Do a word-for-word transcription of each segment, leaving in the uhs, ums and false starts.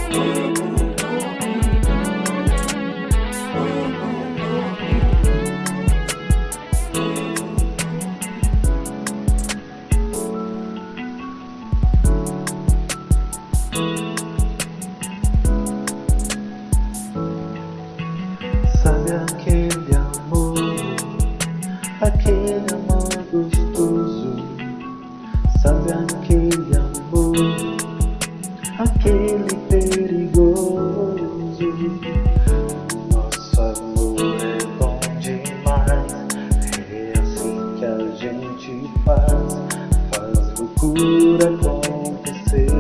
Sabe aquele amor, aquele amor gostoso? Sabe aquele amor, aquele perigoso? Nosso amor é bom demais, é assim que a gente faz, faz loucura acontecer.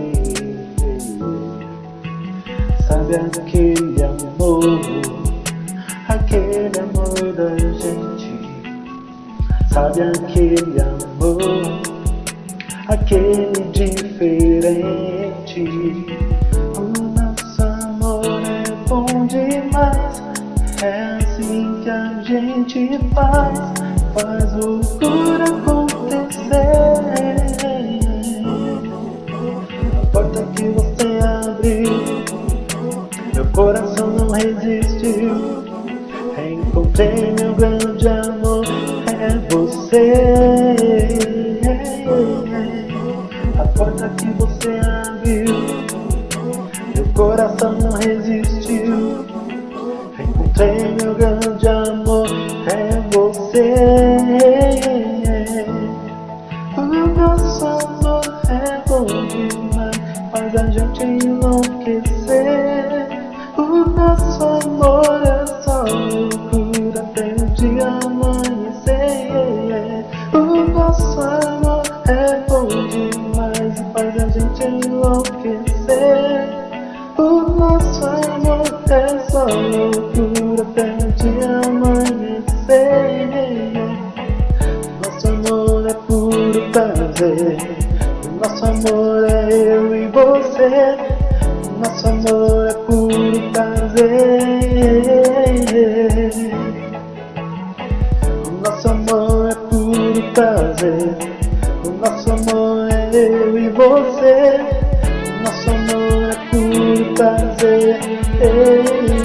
Sabe aquele amor, aquele amor da gente? Sabe aquele amor, aquele diferente? O nosso amor é bom demais, é assim que a gente faz, faz loucura acontecer. A porta que você abriu, meu coração não resistiu. Encontrei meu grande amor, é você. A porta que você abriu, meu coração não resistiu. Encontrei meu grande amor, é você. O nosso amor é bom demais, faz a gente enlouquecer. O nosso amor é só loucura até o dia amanhecer. O nosso amor é bom demais e faz a gente enlouquecer. O nosso amor é só loucura até o dia amanhecer. Nosso amor é puro prazer, o nosso amor é eu e você. Nosso amor é puro prazer. O nosso amor é puro prazer. O nosso amor é eu e você. Nosso amor é puro prazer.